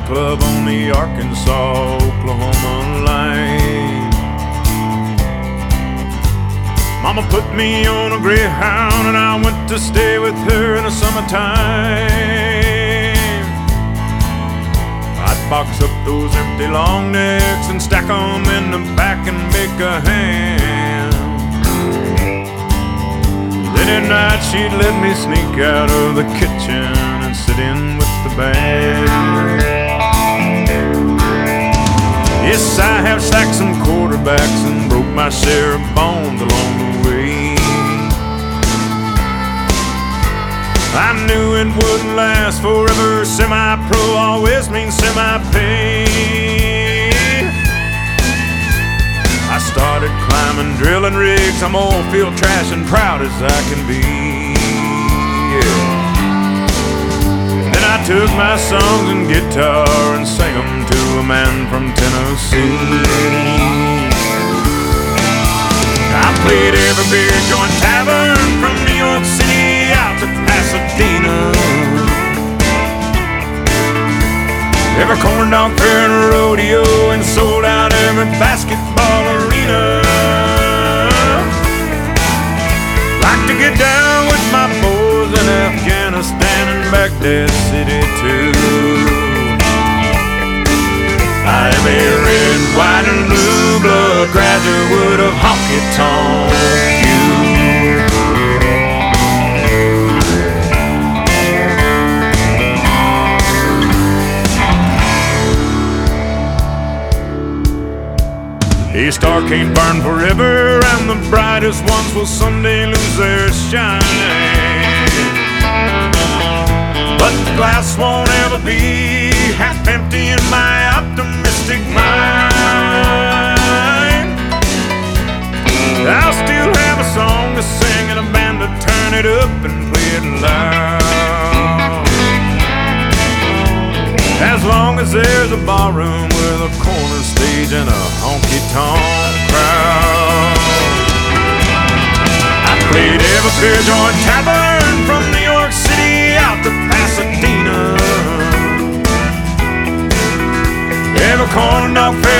nightclub on the Arkansas-Oklahoma line. Mama put me on a Greyhound and I went to stay with her in the summertime. I'd box up those empty long necks and stack them in the back and make a ham. Then at night she'd let me sneak out of the kitchen and sit in with the band. Yes, I have sacked some quarterbacks and broke my share of bones along the way. I knew it wouldn't last forever. Semi-pro always means semi-pay. I started climbing drilling rigs. I'm all field trash and proud as I can be. Yeah. Then I took my songs and guitar and sang them to a man from Tennessee. I played every beer joint tavern from New York City out to Pasadena, every corn dog fair and rodeo, and sold out every basketball arena. Like to get down with my boys in Afghanistan and Baghdad City too. I am a red, white, and blue blood graduate of honky-tonk U. A star can't burn forever, and the brightest ones will someday lose their shine. But the glass won't ever be half empty in my optimistic mind. I'll still have a song to sing and a band to turn it up and play it loud. As long as there's a barroom with a corner stage and a honky-tonk crowd. I played every beer joint tavern from New York City out to Pasadena, every corn dog fair